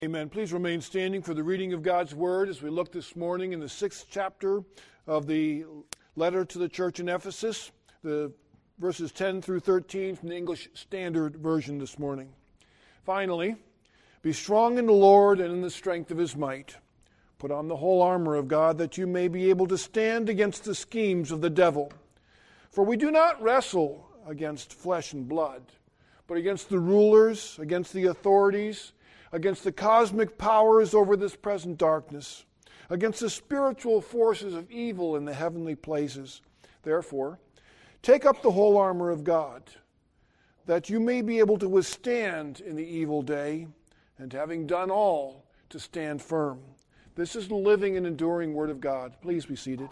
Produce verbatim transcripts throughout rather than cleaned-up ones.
Amen. Please remain standing for the reading of God's Word as we look this morning in the sixth chapter of the letter to the church in Ephesus, the verses ten through thirteen from the English Standard Version this morning. Finally, be strong in the Lord and in the strength of His might. Put on the whole armor of God that you may be able to stand against the schemes of the devil. For we do not wrestle against flesh and blood, but against the rulers, against the authorities, against the cosmic powers over this present darkness, against the spiritual forces of evil in the heavenly places. Therefore, take up the whole armor of God, that you may be able to withstand in the evil day, and having done all, to stand firm. This is the living and enduring Word of God. Please be seated.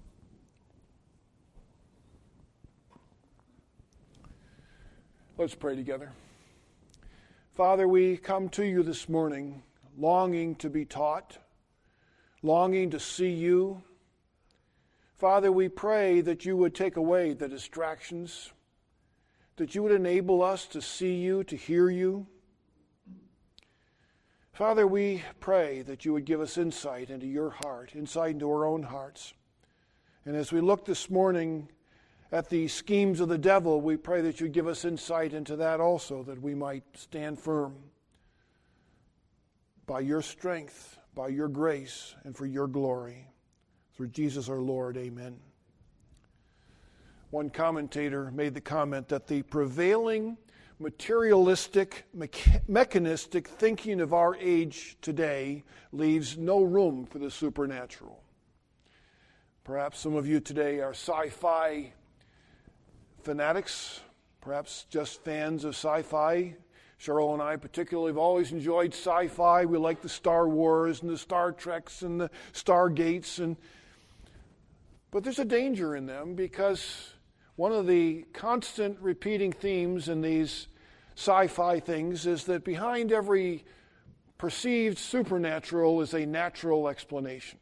Let's pray together. Father, we come to you this morning longing to be taught, longing to see you. Father, we pray that you would take away the distractions, that you would enable us to see you, to hear you. Father, we pray that you would give us insight into your heart, insight into our own hearts. And as we look this morning at the schemes of the devil, we pray that you give us insight into that also, that we might stand firm by your strength, by your grace, and for your glory. Through Jesus our Lord, amen. One commentator made the comment that the prevailing materialistic, mecha- mechanistic thinking of our age today leaves no room for the supernatural. Perhaps some of you today are sci-fi fanatics, perhaps just fans of sci-fi. Cheryl and I particularly have always enjoyed sci-fi. We like the Star Wars and the Star Treks and the Stargates. And, but there's a danger in them, because one of the constant repeating themes in these sci-fi things is that behind every perceived supernatural is a natural explanation.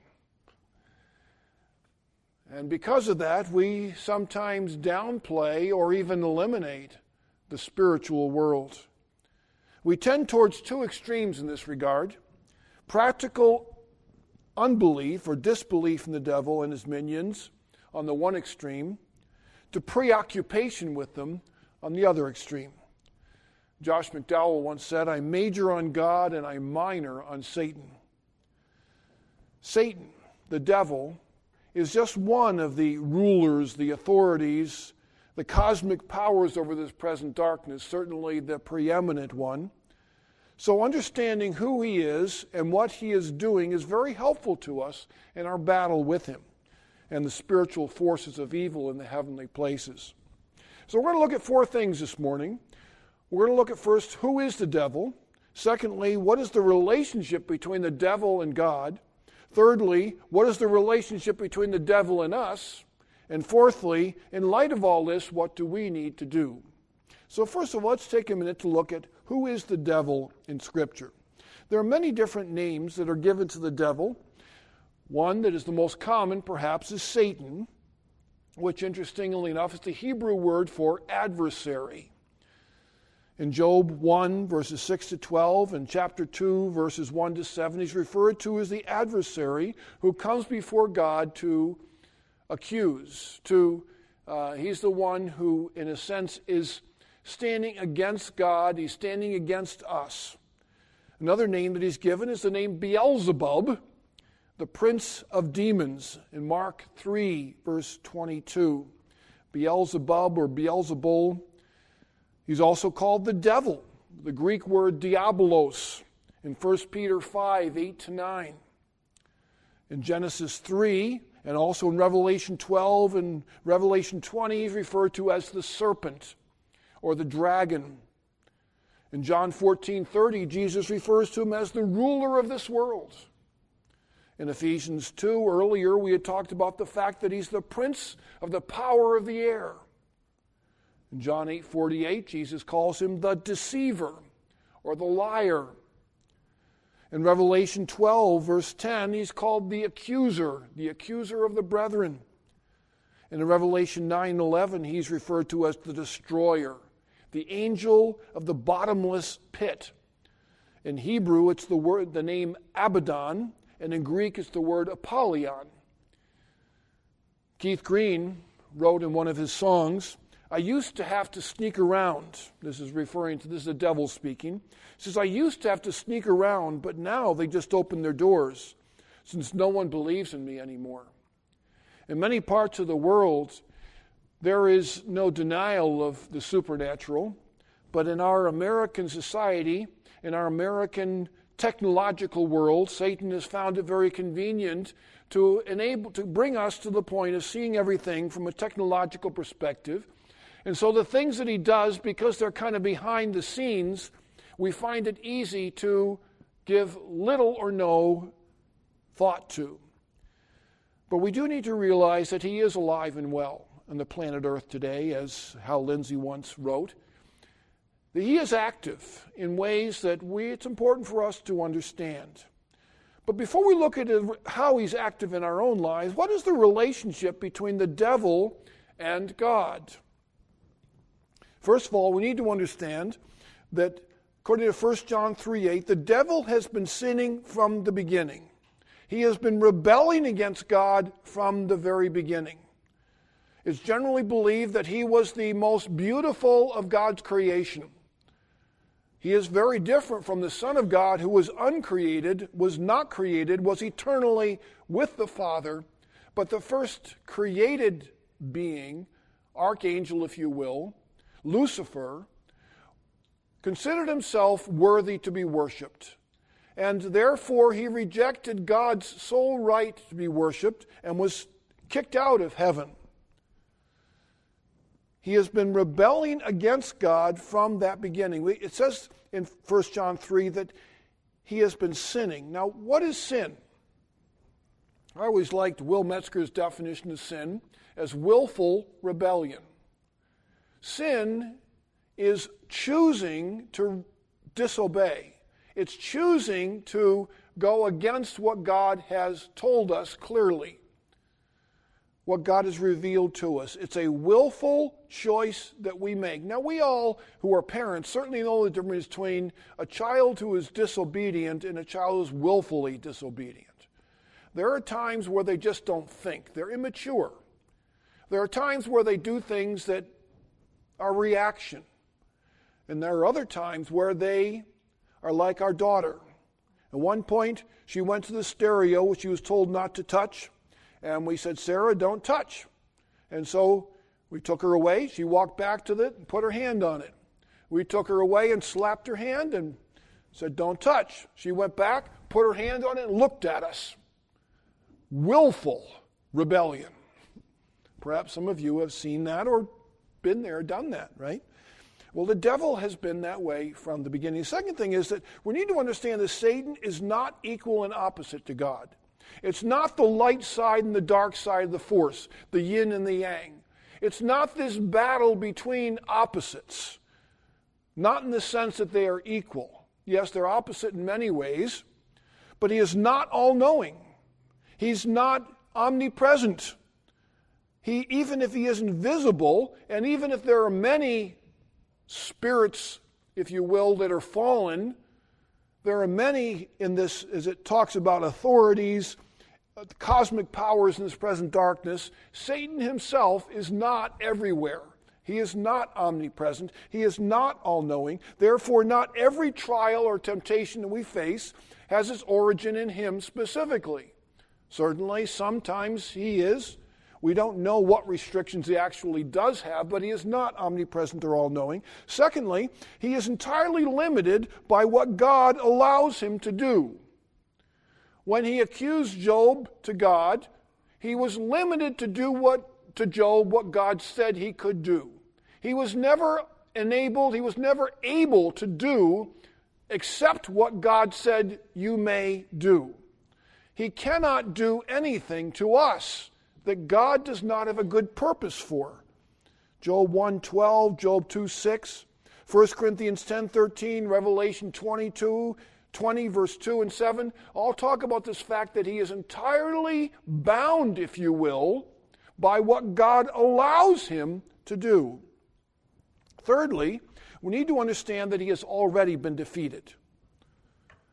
And because of that, we sometimes downplay or even eliminate the spiritual world. We tend towards two extremes in this regard: practical unbelief or disbelief in the devil and his minions on the one extreme, to preoccupation with them on the other extreme. Josh McDowell once said, "I major on God and I minor on Satan." Satan, the devil, is just one of the rulers, the authorities, the cosmic powers over this present darkness, certainly the preeminent one. So understanding who he is and what he is doing is very helpful to us in our battle with him and the spiritual forces of evil in the heavenly places. So we're going to look at four things this morning. We're going to look at first, who is the devil? Secondly, what is the relationship between the devil and God? Thirdly, what is the relationship between the devil and us? And fourthly, in light of all this, what do we need to do? So first of all, let's take a minute to look at who is the devil in Scripture. There are many different names that are given to the devil. One that is the most common, perhaps, is Satan, which, interestingly enough, is the Hebrew word for adversary. In Job one, verses six to twelve, and chapter two, verses one to seven, he's referred to as the adversary who comes before God to accuse. To uh, he's the one who, in a sense, is standing against God. He's standing against us. Another name that he's given is the name Beelzebub, the prince of demons, in Mark three, verse twenty-two. Beelzebub or Beelzebul. He's also called the devil, the Greek word diabolos, in First Peter five, eight to nine. In Genesis three, and also in Revelation twelve and Revelation twenty, he's referred to as the serpent or the dragon. In John fourteen thirty, Jesus refers to him as the ruler of this world. In Ephesians two, earlier we had talked about the fact that he's the prince of the power of the air. In John eight forty-eight, Jesus calls him the deceiver or the liar. In Revelation twelve, verse ten, he's called the accuser, the accuser of the brethren. And in Revelation nine eleven, he's referred to as the destroyer, the angel of the bottomless pit. In Hebrew, it's the word, the name Abaddon, and in Greek, it's the word Apollyon. Keith Green wrote in one of his songs, I used to have to sneak around. This is referring to, this is the devil speaking. He says, I used to have to sneak around, but now they just open their doors, since no one believes in me anymore. In many parts of the world, there is no denial of the supernatural, but in our American society, in our American technological world, Satan has found it very convenient to enable to bring us to the point of seeing everything from a technological perspective. And so the things that he does, because they're kind of behind the scenes, we find it easy to give little or no thought to. But we do need to realize that he is alive and well on the planet Earth today, as Hal Lindsey once wrote. That he is active in ways that we, it's important for us to understand. But before we look at how he's active in our own lives, what is the relationship between the devil and God? First of all, we need to understand that according to First John three eight, the devil has been sinning from the beginning. He has been rebelling against God from the very beginning. It's generally believed that he was the most beautiful of God's creation. He is very different from the Son of God, who was uncreated, was not created, was eternally with the Father. But the first created being, archangel if you will, Lucifer, considered himself worthy to be worshipped. And therefore he rejected God's sole right to be worshipped and was kicked out of heaven. He has been rebelling against God from that beginning. It says in First John three that he has been sinning. Now, what is sin? I always liked Will Metzger's definition of sin as willful rebellion. Sin is choosing to disobey. It's choosing to go against what God has told us clearly, what God has revealed to us. It's a willful choice that we make. Now, we all who are parents certainly know the difference between a child who is disobedient and a child who is willfully disobedient. There are times where they just don't think. They're immature. There are times where they do things that are reaction. And there are other times where they are like our daughter. At one point, she went to the stereo, which she was told not to touch. And we said, Sarah, don't touch. And so we took her away. She walked back to it and put her hand on it. We took her away and slapped her hand and said, don't touch. She went back, put her hand on it, and looked at us. Willful rebellion. Perhaps some of you have seen that or been there, done that, right? Well, the devil has been that way from the beginning. The second thing is that we need to understand that Satan is not equal and opposite to God. It's not the light side and the dark side of the force, the yin and the yang. It's not this battle between opposites, not in the sense that they are equal. Yes, they're opposite in many ways, but he is not all-knowing. He's not omnipresent. He, even if he is invisible, and even if there are many spirits, if you will, that are fallen, there are many in this, as it talks about authorities, uh, cosmic powers in this present darkness. Satan himself is not everywhere. He is not omnipresent. He is not all-knowing. Therefore, not every trial or temptation that we face has its origin in him specifically. Certainly, sometimes he is. We don't know what restrictions he actually does have, but he is not omnipresent or all-knowing. Secondly, he is entirely limited by what God allows him to do. When he accused Job to God, he was limited to do what to Job what God said he could do. He was never enabled, he was never able to do except what God said you may do. He cannot do anything to us that God does not have a good purpose for. Job one twelve, Job two six, First Corinthians ten thirteen, Revelation twenty-two, twenty, verse two and seven, all talk about this fact that he is entirely bound, if you will, by what God allows him to do. Thirdly, we need to understand that he has already been defeated.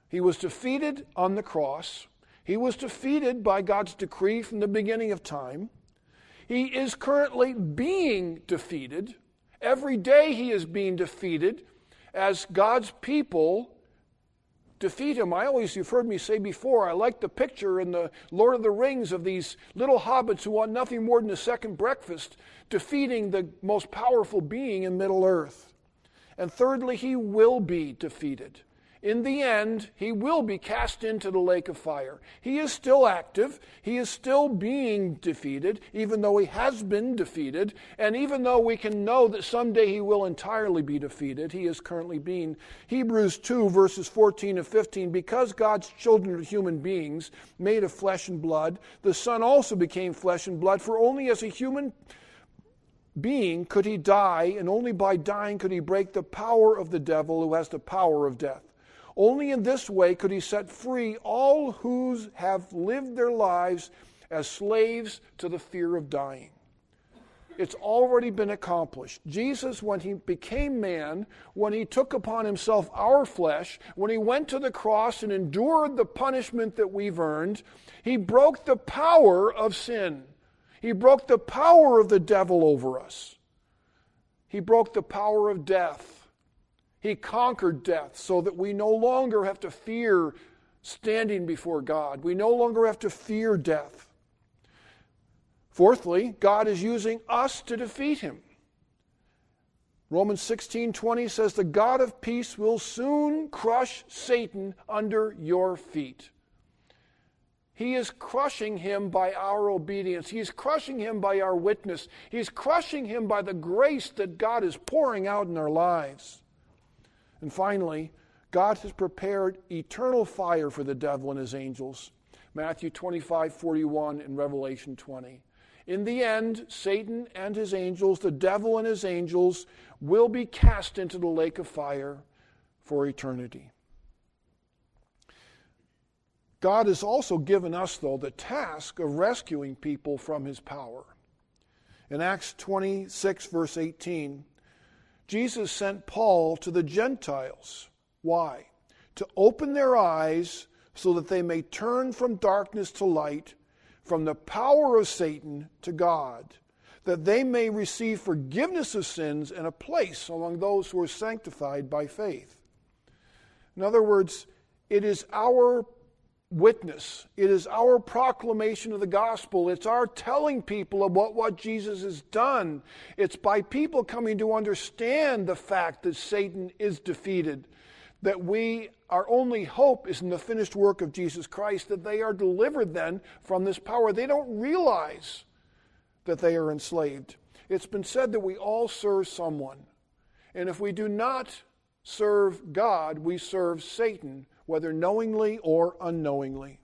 He was defeated on the cross. He was defeated by God's decree from the beginning of time. He is currently being defeated. Every day he is being defeated as God's people defeat him. I always, you've heard me say before, I like the picture in the Lord of the Rings of these little hobbits who want nothing more than a second breakfast, defeating the most powerful being in Middle Earth. And thirdly, he will be defeated. In the end, he will be cast into the lake of fire. He is still active. He is still being defeated, even though he has been defeated. And even though we can know that someday he will entirely be defeated, he is currently being. Hebrews two, verses fourteen and fifteen, because God's children are human beings, made of flesh and blood, the Son also became flesh and blood, for only as a human being could he die, and only by dying could he break the power of the devil who has the power of death. Only in this way could he set free all who have lived their lives as slaves to the fear of dying. It's already been accomplished. Jesus, when he became man, when he took upon himself our flesh, when he went to the cross and endured the punishment that we've earned, he broke the power of sin. He broke the power of the devil over us. He broke the power of death. He conquered death so that we no longer have to fear standing before God. We no longer have to fear death. Fourthly, God is using us to defeat him. Romans sixteen twenty says, the God of peace will soon crush Satan under your feet. He is crushing him by our obedience. He's crushing him by our witness. He's crushing him by the grace that God is pouring out in our lives. And finally, God has prepared eternal fire for the devil and his angels. Matthew twenty-five forty-one and Revelation twenty. In the end, Satan and his angels, the devil and his angels, will be cast into the lake of fire for eternity. God has also given us, though, the task of rescuing people from his power. In Acts twenty-six, verse eighteen, Jesus sent Paul to the Gentiles. Why? To open their eyes so that they may turn from darkness to light, from the power of Satan to God, that they may receive forgiveness of sins and a place among those who are sanctified by faith. In other words, it is our witness. It is our proclamation of the gospel. It's our telling people about what Jesus has done. It's by people coming to understand the fact that Satan is defeated, that we, our only hope is in the finished work of Jesus Christ, that they are delivered then from this power. They don't realize that they are enslaved. It's been said that we all serve someone. And if we do not serve God, we serve Satan, whether knowingly or unknowingly.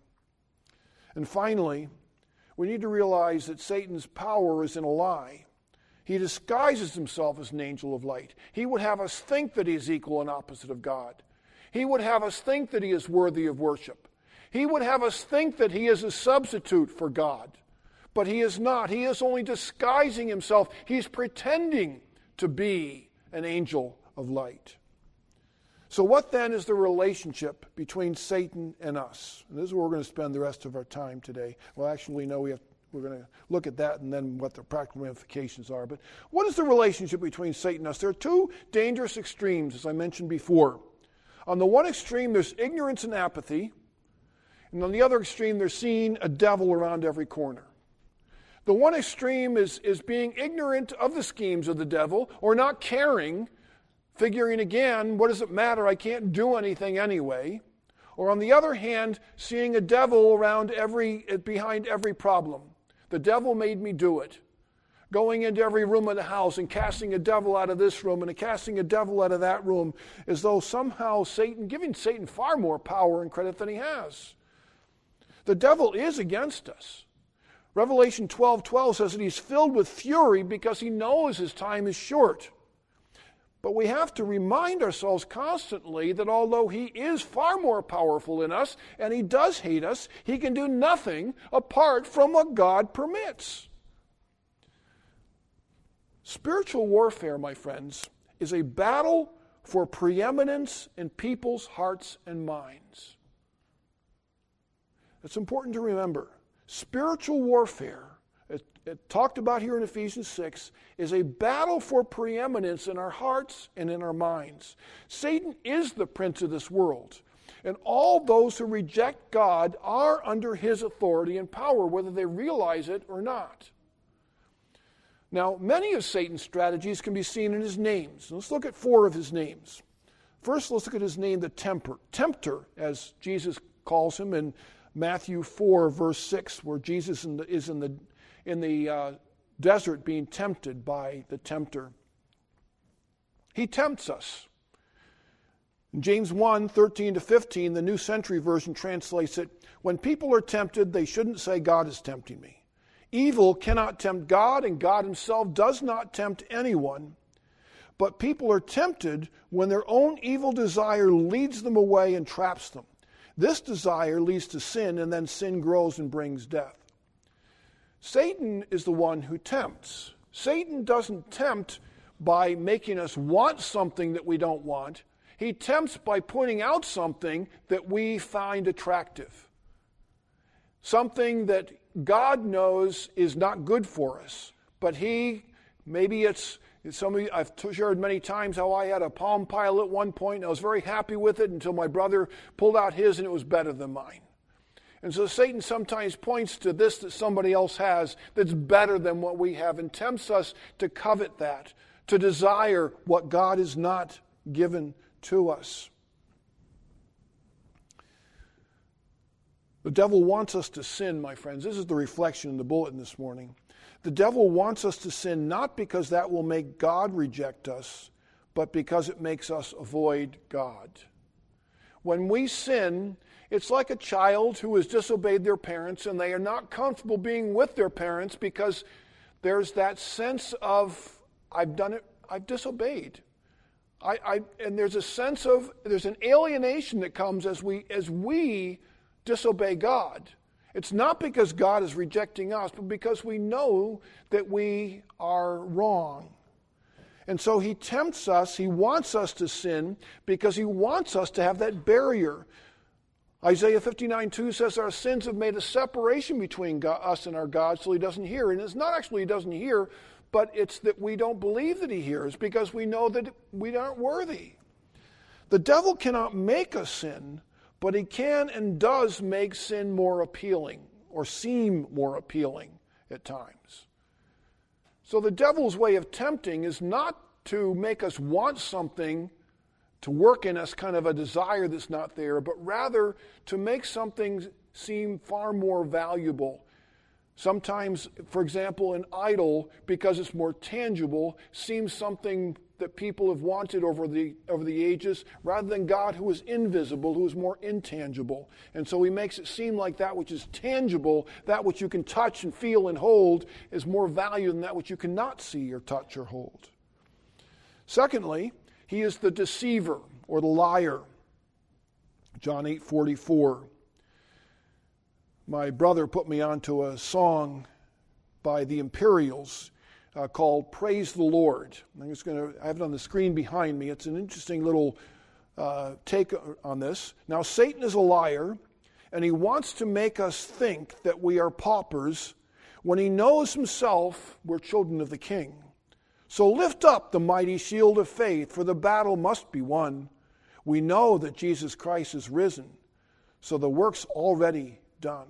And finally, we need to realize that Satan's power is in a lie. He disguises himself as an angel of light. He would have us think that he is equal and opposite of God. He would have us think that he is worthy of worship. He would have us think that he is a substitute for God. But he is not. He is only disguising himself. He's pretending to be an angel of light. So what then is the relationship between Satan and us? And this is where we're going to spend the rest of our time today. Well, actually, no, we have, we're going to look at that and then what the practical ramifications are. But what is the relationship between Satan and us? There are two dangerous extremes, as I mentioned before. On the one extreme, there's ignorance and apathy. And on the other extreme, there's seeing a devil around every corner. The one extreme is, is being ignorant of the schemes of the devil or not caring, figuring again, what does it matter? I can't do anything anyway. Or on the other hand, seeing a devil around every, behind every problem. The devil made me do it. Going into every room of the house and casting a devil out of this room and casting a devil out of that room, as though somehow Satan, giving Satan far more power and credit than he has. The devil is against us. Revelation twelve twelve says that he's filled with fury because he knows his time is short. But we have to remind ourselves constantly that although he is far more powerful than us and he does hate us, he can do nothing apart from what God permits. Spiritual warfare, my friends, is a battle for preeminence in people's hearts and minds. It's important to remember. Spiritual warfare, it, it talked about here in Ephesians six, is a battle for preeminence in our hearts and in our minds. Satan is the prince of this world, and all those who reject God are under his authority and power, whether they realize it or not. Now, many of Satan's strategies can be seen in his names. Let's look at four of his names. First, let's look at his name, the Temper, Tempter, as Jesus calls him in Matthew four, verse six, where Jesus in the, is in the, in the uh, desert being tempted by the tempter. He tempts us. In James one, thirteen to fifteen, the New Century Version translates it, when people are tempted, they shouldn't say, God is tempting me. Evil cannot tempt God, and God himself does not tempt anyone. But people are tempted when their own evil desire leads them away and traps them. This desire leads to sin, and then sin grows and brings death. Satan is the one who tempts. Satan doesn't tempt by making us want something that we don't want. He tempts by pointing out something that we find attractive. Something that God knows is not good for us, but he, maybe it's, some of you, I've shared many times how I had a Palm Pilot at one point, and I was very happy with it until my brother pulled out his and it was better than mine. And so Satan sometimes points to this that somebody else has that's better than what we have and tempts us to covet that, to desire what God has not given to us. The devil wants us to sin, my friends. This is the reflection in the bulletin this morning. The devil wants us to sin not because that will make God reject us, but because it makes us avoid God. When we sin, it's like a child who has disobeyed their parents and they are not comfortable being with their parents because there's that sense of, I've done it, I've disobeyed. I, I, and there's a sense of, there's an alienation that comes as we, as we disobey God. It's not because God is rejecting us, but because we know that we are wrong. And so he tempts us, he wants us to sin because he wants us to have that barrier. Isaiah fifty-nine two says our sins have made a separation between God, us and our God, so he doesn't hear. And it's not actually he doesn't hear, but it's that we don't believe that he hears because we know that we aren't worthy. The devil cannot make us sin, but he can and does make sin more appealing or seem more appealing at times. So the devil's way of tempting is not to make us want something, to work in us kind of a desire that's not there, but rather to make something seem far more valuable. Sometimes, for example, an idol, because it's more tangible, seems something that people have wanted over the over the ages, rather than God who is invisible, who is more intangible. And so he makes it seem like that which is tangible, that which you can touch and feel and hold, is more value than that which you cannot see or touch or hold. Secondly, he is the deceiver or the liar. John eight forty-four. My brother put me onto a song by the Imperials uh, called Praise the Lord. I'm just going to I have it on the screen behind me. It's an interesting little uh, take on this. Now, Satan is a liar, and he wants to make us think that we are paupers when he knows himself we're children of the King. So lift up the mighty shield of faith, for the battle must be won. We know that Jesus Christ is risen, so the work's already done.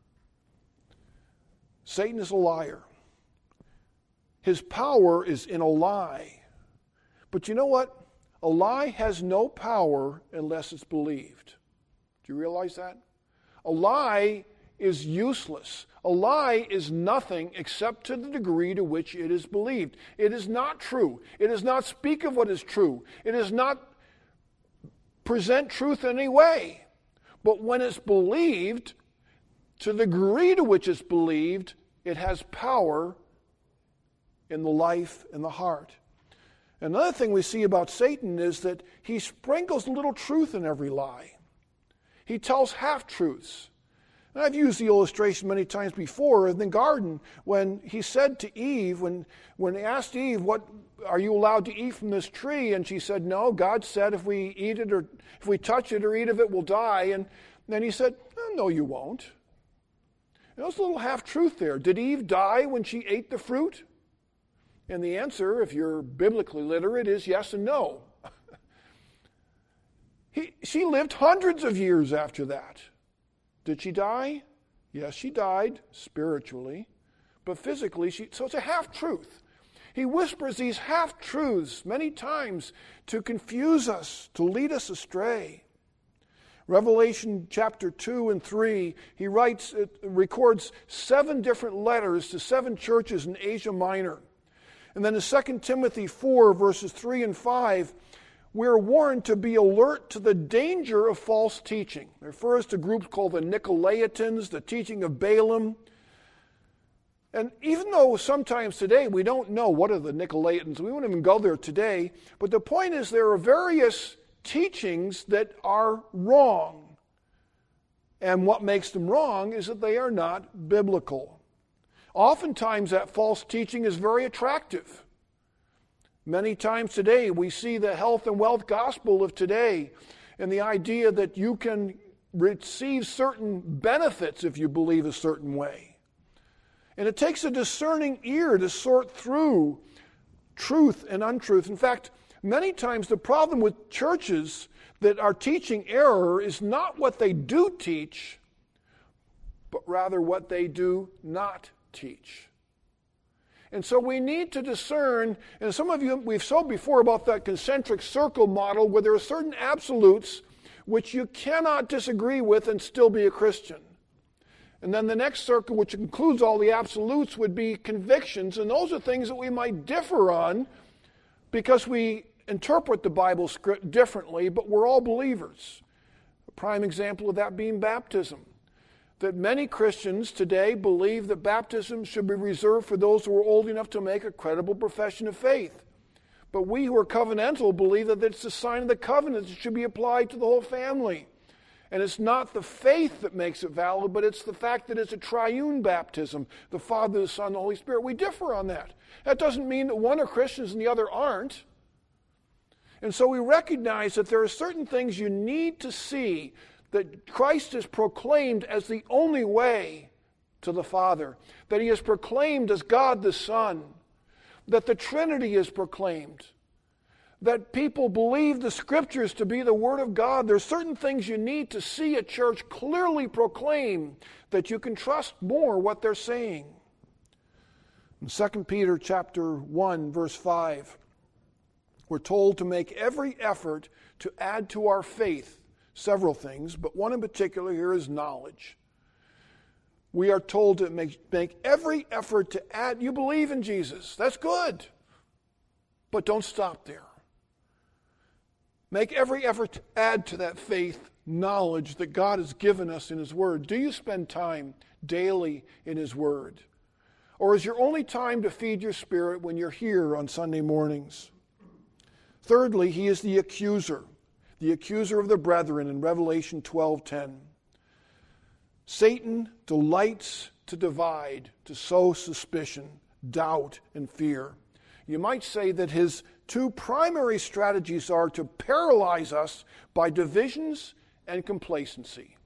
Satan is a liar. His power is in a lie. But you know what? A lie has no power unless it's believed. Do you realize that? A lie is useless. A lie is nothing except to the degree to which it is believed. It is not true. It does not speak of what is true. It does not present truth in any way. But when it's believed, to the degree to which it's believed, it has power in the life and the heart. Another thing we see about Satan is that he sprinkles a little truth in every lie. He tells half-truths. And I've used the illustration many times before in the garden when he said to Eve, when, when he asked Eve, what are you allowed to eat from this tree? And she said, no, God said if we eat it or if we touch it or eat of it, we'll die. And then he said, oh, no, you won't. And there's a little half-truth there. Did Eve die when she ate the fruit? And the answer, if you're biblically literate, is yes and no. he, she lived hundreds of years after that. Did she die? Yes, she died spiritually, but physically, she, so it's a half-truth. He whispers these half-truths many times to confuse us, to lead us astray. Revelation chapter two and three, he writes, it records seven different letters to seven churches in Asia Minor. And then in Second Timothy four, verses three and five, we're warned to be alert to the danger of false teaching. It refers to groups called the Nicolaitans, the teaching of Balaam. And even though sometimes today we don't know what are the Nicolaitans, we won't even go there today, but the point is there are various teachings that are wrong. And what makes them wrong is that they are not biblical. Oftentimes that false teaching is very attractive. Many times today we see the health and wealth gospel of today and the idea that you can receive certain benefits if you believe a certain way. And it takes a discerning ear to sort through truth and untruth. In fact, many times the problem with churches that are teaching error is not what they do teach, but rather what they do not teach. And so we need to discern, and some of you, we've said before about that concentric circle model where there are certain absolutes which you cannot disagree with and still be a Christian. And then the next circle, which includes all the absolutes, would be convictions, and those are things that we might differ on because we interpret the Bible script differently, but we're all believers. A prime example of that being baptism. That many Christians today believe that baptism should be reserved for those who are old enough to make a credible profession of faith. But we who are covenantal believe that it's a sign of the covenant that should be applied to the whole family. And it's not the faith that makes it valid, but it's the fact that it's a triune baptism, the Father, the Son, the Holy Spirit. We differ on that. That doesn't mean that one are Christians and the other aren't. And so we recognize that there are certain things you need to see that Christ is proclaimed as the only way to the Father, that he is proclaimed as God the Son, that the Trinity is proclaimed, that people believe the Scriptures to be the Word of God. There are certain things you need to see a church clearly proclaim that you can trust more what they're saying. In Second Peter chapter one, verse five, we're told to make every effort to add to our faith several things, but one in particular here is knowledge. We are told to make, make every effort to add. You believe in Jesus. That's good. But don't stop there. Make every effort to add to that faith knowledge that God has given us in his Word. Do you spend time daily in his Word? Or is your only time to feed your spirit when you're here on Sunday mornings? Thirdly, he is the accuser. The accuser of the brethren in Revelation twelve ten. Satan delights to divide, to sow suspicion, doubt, and fear. You might say that his two primary strategies are to paralyze us by divisions and complacency.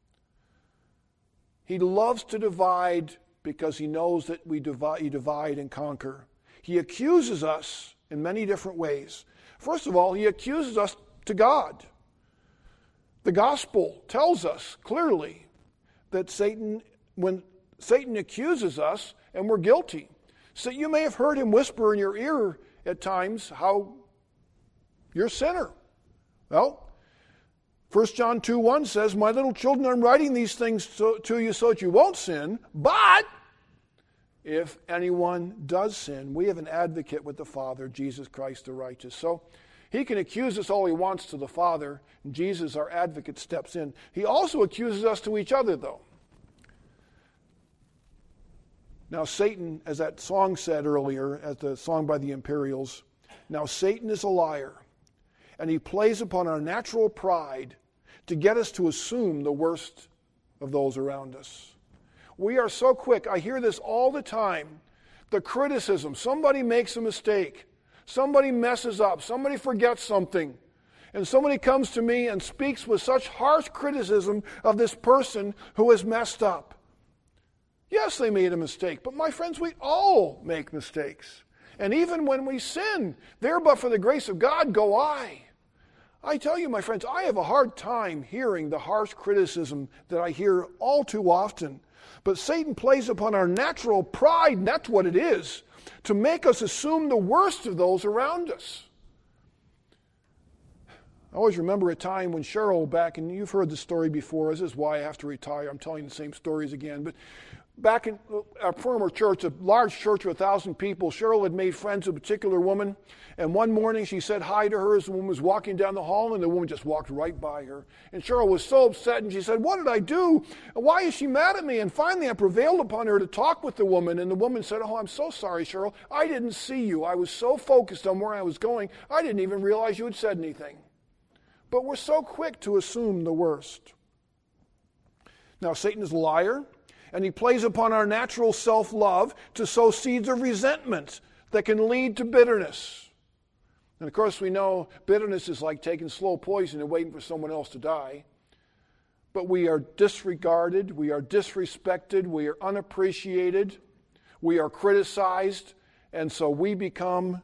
He loves to divide because he knows that we divide, you divide and conquer. He accuses us in many different ways. First of all, he accuses us to God. The gospel tells us clearly that Satan, when Satan accuses us and we're guilty, so you may have heard him whisper in your ear at times how you're a sinner. Well, First John two one says, my little children, I'm writing these things so, to you so that you won't sin, but if anyone does sin, we have an advocate with the Father, Jesus Christ the righteous. So he can accuse us all he wants to the Father, and Jesus, our advocate, steps in. He also accuses us to each other, though. Now Satan, as that song said earlier, as the song by the Imperials, now Satan is a liar, and he plays upon our natural pride to get us to assume the worst of those around us. We are so quick. I hear this all the time. The criticism. Somebody makes a mistake. Somebody messes up. Somebody forgets something. And somebody comes to me and speaks with such harsh criticism of this person who has messed up. Yes, they made a mistake, but my friends, we all make mistakes. And even when we sin, there but for the grace of God go I. I tell you, my friends, I have a hard time hearing the harsh criticism that I hear all too often. But Satan plays upon our natural pride, and that's what it is, to make us assume the worst of those around us. I always remember a time when Cheryl back, and you've heard the story before, this is why I have to retire, I'm telling the same stories again, but back in our former church, a large church of a thousand people, Cheryl had made friends with a particular woman, and one morning she said hi to her as the woman was walking down the hall, and the woman just walked right by her. And Cheryl was so upset, and she said, "What did I do? Why is she mad at me?" And finally I prevailed upon her to talk with the woman, and the woman said, "Oh, I'm so sorry, Cheryl. I didn't see you. I was so focused on where I was going, I didn't even realize you had said anything." But we're so quick to assume the worst. Now, Satan is a liar, and he plays upon our natural self-love to sow seeds of resentment that can lead to bitterness. And of course, we know bitterness is like taking slow poison and waiting for someone else to die. But we are disregarded, we are disrespected, we are unappreciated, we are criticized, and so we become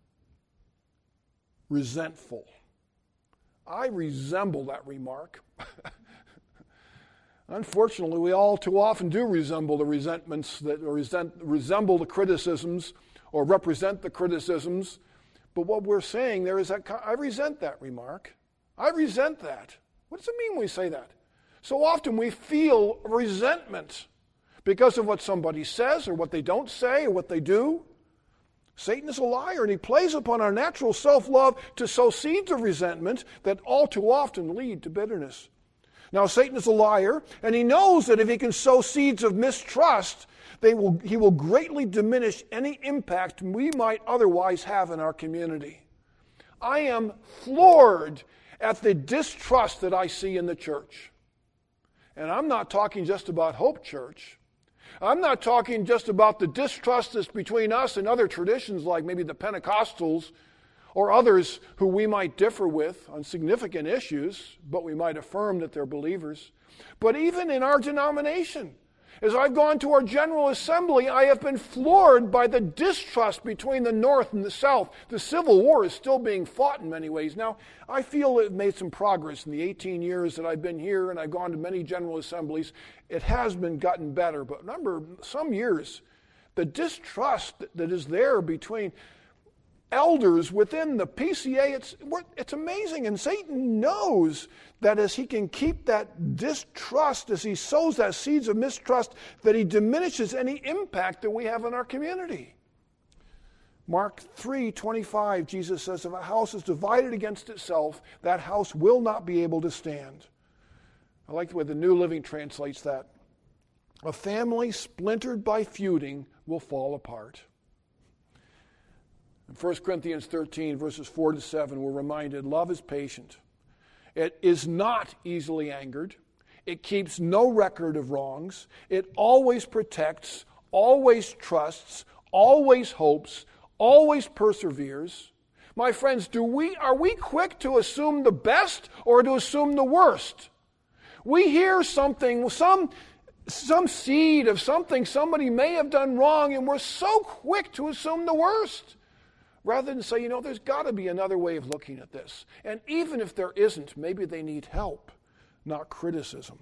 resentful. I resemble that remark. Unfortunately, we all too often do resemble the resentments that or resent, resemble the criticisms or represent the criticisms. But what we're saying there is that I resent that remark. I resent that. What does it mean when we say that? So often we feel resentment because of what somebody says or what they don't say or what they do. Satan is a liar, and he plays upon our natural self-love to sow seeds of resentment that all too often lead to bitterness. Now, Satan is a liar, and he knows that if he can sow seeds of mistrust, they will, he will greatly diminish any impact we might otherwise have in our community. I am floored at the distrust that I see in the church. And I'm not talking just about Hope Church. I'm not talking just about the distrust that's between us and other traditions like maybe the Pentecostals or others who we might differ with on significant issues, but we might affirm that they're believers. But even in our denomination, as I've gone to our General Assembly, I have been floored by the distrust between the North and the South. The Civil War is still being fought in many ways. Now, I feel it made some progress in the eighteen years that I've been here, and I've gone to many General Assemblies. It has been gotten better, but remember, some years, the distrust that is there between elders within the P C A, it's, it's amazing. And Satan knows that as he can keep that distrust, as he sows that seeds of mistrust, that he diminishes any impact that we have in our community. Mark three twenty-five, Jesus says, if a house is divided against itself, that house will not be able to stand. I like the way the New Living translates that. A family splintered by feuding will fall apart. In First Corinthians thirteen, verses four to seven, we're reminded, love is patient. It is not easily angered. It keeps no record of wrongs. It always protects, always trusts, always hopes, always perseveres. My friends, do we are we quick to assume the best or to assume the worst? We hear something, some, some seed of something somebody may have done wrong, and we're so quick to assume the worst. Rather than say, you know, there's got to be another way of looking at this. And even if there isn't, maybe they need help, not criticism.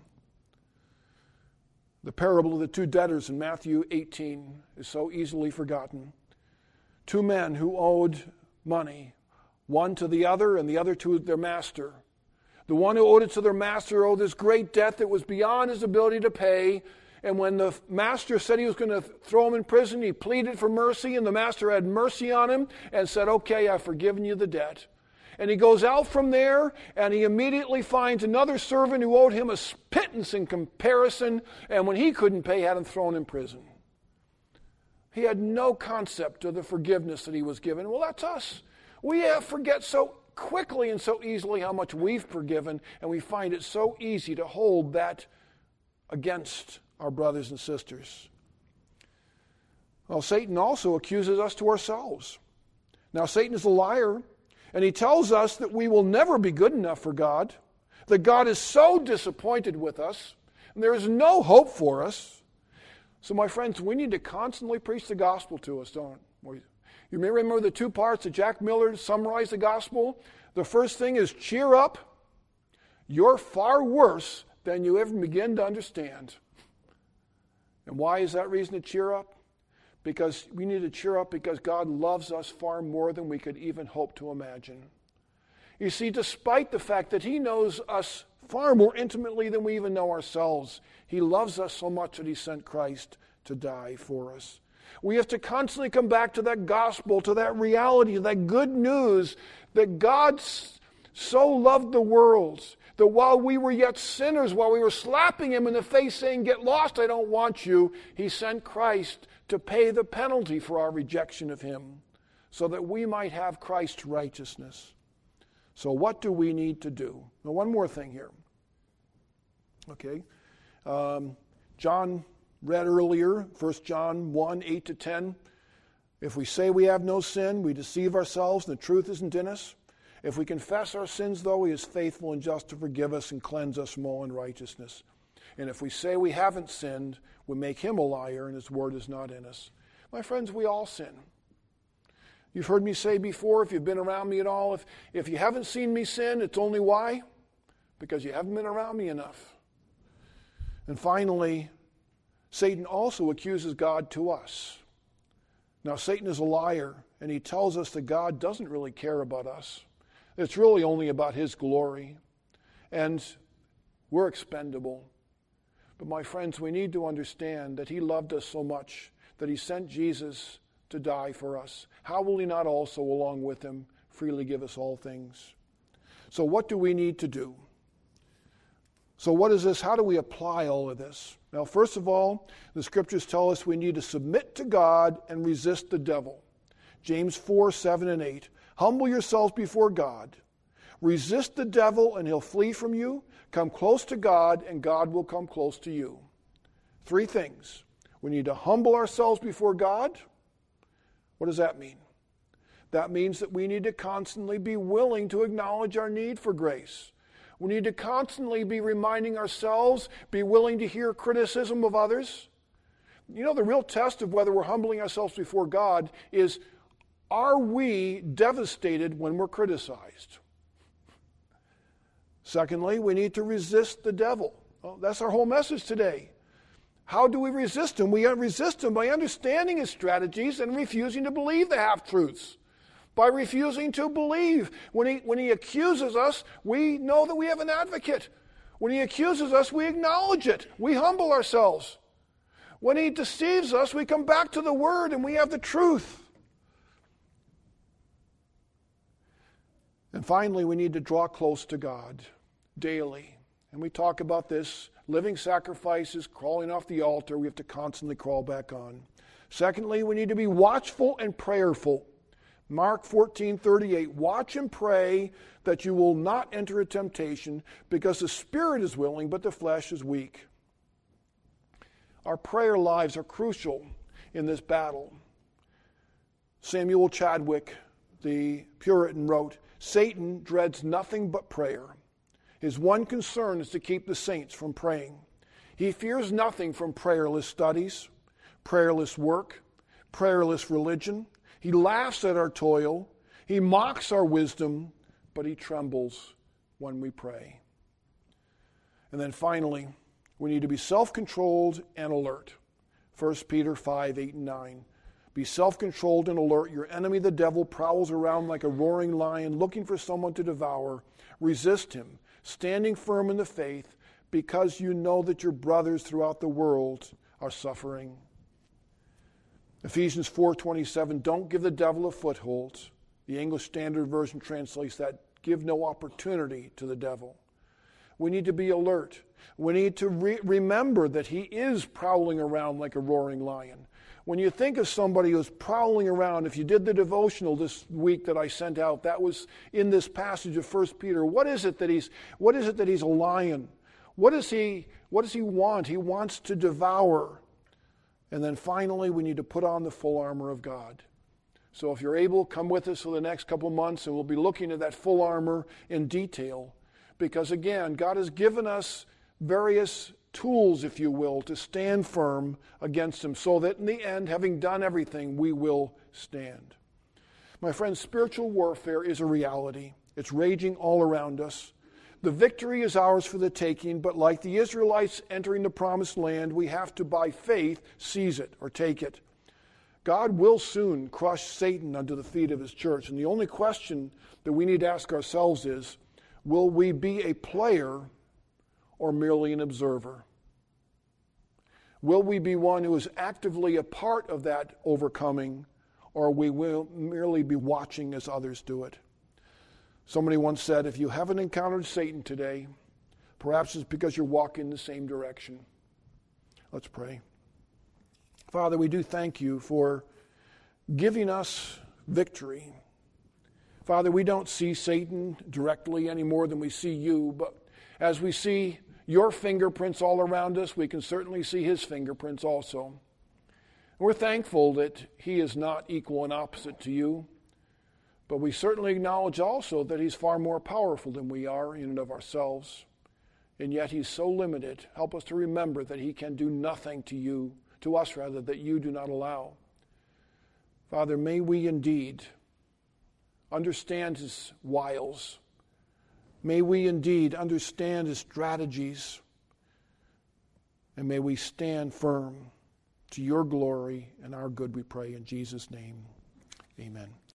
The parable of the two debtors in Matthew eighteen is so easily forgotten. Two men who owed money, one to the other and the other to their master. The one who owed it to their master owed this great debt that was beyond his ability to pay. And when the master said he was going to throw him in prison, he pleaded for mercy, and the master had mercy on him and said, okay, I've forgiven you the debt. And he goes out from there, and he immediately finds another servant who owed him a pittance in comparison, and when he couldn't pay, had him thrown in prison. He had no concept of the forgiveness that he was given. Well, that's us. We have forget so quickly and so easily how much we've forgiven, and we find it so easy to hold that against our brothers and sisters. Well, Satan also accuses us to ourselves. Now, Satan is a liar, and he tells us that we will never be good enough for God, that God is so disappointed with us, and there is no hope for us. So, my friends, we need to constantly preach the gospel to us, don't we? You may remember the two parts that Jack Miller summarized the gospel. The first thing is cheer up. You're far worse than you ever begin to understand. And why is that reason to cheer up? Because we need to cheer up because God loves us far more than we could even hope to imagine. You see, despite the fact that He knows us far more intimately than we even know ourselves, He loves us so much that He sent Christ to die for us. We have to constantly come back to that gospel, to that reality, to that good news that God so loved the world that while we were yet sinners, while we were slapping Him in the face saying, "Get lost, I don't want you," He sent Christ to pay the penalty for our rejection of Him so that we might have Christ's righteousness. So what do we need to do? Now, one more thing here. Okay. Um, John read earlier, First John one, eight to ten. If we say we have no sin, we deceive ourselves and the truth isn't in us. If we confess our sins, though, He is faithful and just to forgive us and cleanse us from all unrighteousness. And if we say we haven't sinned, we make Him a liar and His word is not in us. My friends, we all sin. You've heard me say before, if you've been around me at all, if, if you haven't seen me sin, it's only why? Because you haven't been around me enough. And finally, Satan also accuses God to us. Now, Satan is a liar, and he tells us that God doesn't really care about us. It's really only about His glory. And we're expendable. But my friends, we need to understand that He loved us so much that He sent Jesus to die for us. How will He not also, along with Him, freely give us all things? So what do we need to do? So what is this? How do we apply all of this? Now, first of all, the Scriptures tell us we need to submit to God and resist the devil. James four, seven, and eight. Humble yourselves before God. Resist the devil and he'll flee from you. Come close to God and God will come close to you. Three things. We need to humble ourselves before God. What does that mean? That means that we need to constantly be willing to acknowledge our need for grace. We need to constantly be reminding ourselves, be willing to hear criticism of others. You know, the real test of whether we're humbling ourselves before God is, are we devastated when we're criticized? Secondly, we need to resist the devil. Well, that's our whole message today. How do we resist him? We resist him by understanding his strategies and refusing to believe the half-truths. By refusing to believe. When he, when he accuses us, we know that we have an advocate. When he accuses us, we acknowledge it. We humble ourselves. When he deceives us, we come back to the Word and we have the truth. And finally, we need to draw close to God daily. And we talk about this, living sacrifices, crawling off the altar. We have to constantly crawl back on. Secondly, we need to be watchful and prayerful. Mark fourteen thirty-eight, watch and pray that you will not enter a temptation, because the spirit is willing, but the flesh is weak. Our prayer lives are crucial in this battle. Samuel Chadwick, the Puritan, wrote, Satan dreads nothing but prayer. His one concern is to keep the saints from praying. He fears nothing from prayerless studies, prayerless work, prayerless religion. He laughs at our toil. He mocks our wisdom, but he trembles when we pray. And then finally, we need to be self-controlled and alert. First Peter five, eight, and nine. Be self-controlled and alert. Your enemy, the devil, prowls around like a roaring lion, looking for someone to devour. Resist him, standing firm in the faith, because you know that your brothers throughout the world are suffering. Ephesians four twenty-seven, don't give the devil a foothold. The English Standard Version translates that, give no opportunity to the devil. We need to be alert. We need to re- remember that he is prowling around like a roaring lion. When you think of somebody who's prowling around, if you did the devotional this week that I sent out, that was in this passage of First Peter. What is it that he's, what is it that he's a lion? What does he, what does he want? He wants to devour. And then finally, we need to put on the full armor of God. So if you're able, come with us for the next couple months, and we'll be looking at that full armor in detail. Because again, God has given us various tools, if you will, to stand firm against him, so that in the end, having done everything, we will stand. My friends, spiritual warfare is a reality. It's raging all around us. The victory is ours for the taking, but like the Israelites entering the promised land, we have to, by faith, seize it or take it. God will soon crush Satan under the feet of his church. And the only question that we need to ask ourselves is, will we be a player or merely an observer? Will we be one who is actively a part of that overcoming, or we will merely be watching as others do it? Somebody once said, if you haven't encountered Satan today, perhaps it's because you're walking in the same direction. Let's pray. Father, we do thank you for giving us victory. Father, we don't see Satan directly any more than we see you, but as we see your fingerprints all around us, we can certainly see his fingerprints also. We're thankful that he is not equal and opposite to you, but we certainly acknowledge also that he's far more powerful than we are in and of ourselves, and yet he's so limited. Help us to remember that he can do nothing to you, to us rather, that you do not allow. Father, may we indeed understand his wiles. May we indeed understand his strategies, and may we stand firm to your glory and our good, we pray in Jesus' name. Amen.